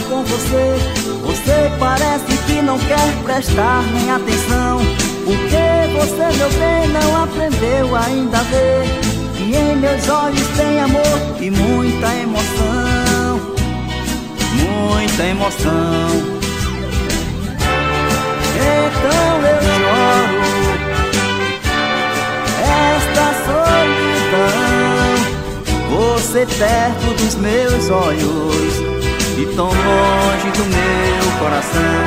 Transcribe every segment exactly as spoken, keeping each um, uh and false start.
com você. Você parece que não quer prestar nem atenção, porque você, meu bem, não aprendeu ainda a ver que em meus olhos tem amor e muita emoção, muita emoção. Então eu choro esta solidão, você perto dos meus olhos e tão longe do meu coração.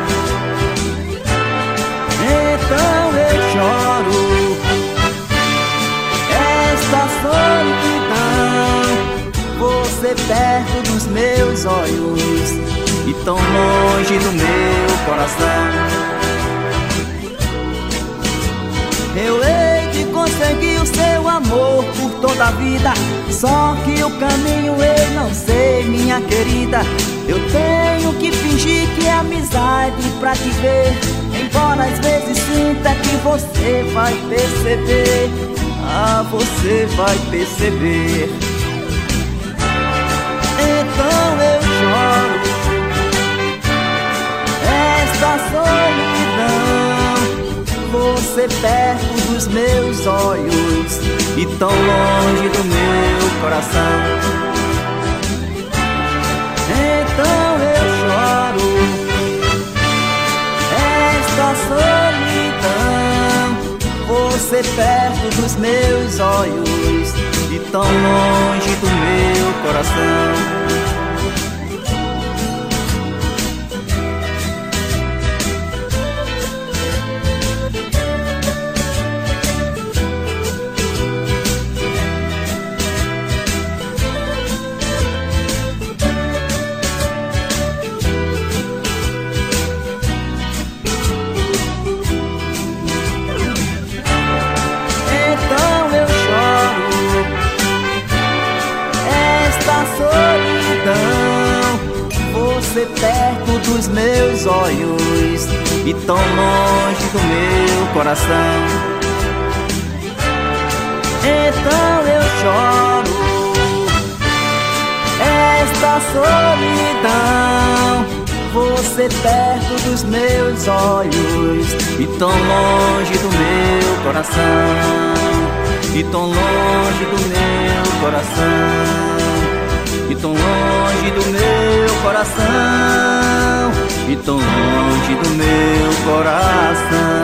Então eu choro esta solidão, você perto dos meus olhos e tão longe do meu coração. Eu hei de conseguir o seu amor por toda a vida, só que o caminho eu não sei, minha querida. Eu tenho que fingir que é amizade pra te ver, embora às vezes sinta que você vai perceber. Ah, você vai perceber. Então eu choro esta solidão, você perto dos meus olhos e tão longe do meu coração. Então eu choro esta solidão, você perto dos meus olhos e tão longe do meu coração. Você perto dos meus olhos e tão longe do meu coração. Então eu choro esta solidão, você perto dos meus olhos e tão longe do meu coração, e tão longe do meu coração, e tão longe do meu coração, e tão longe do meu coração.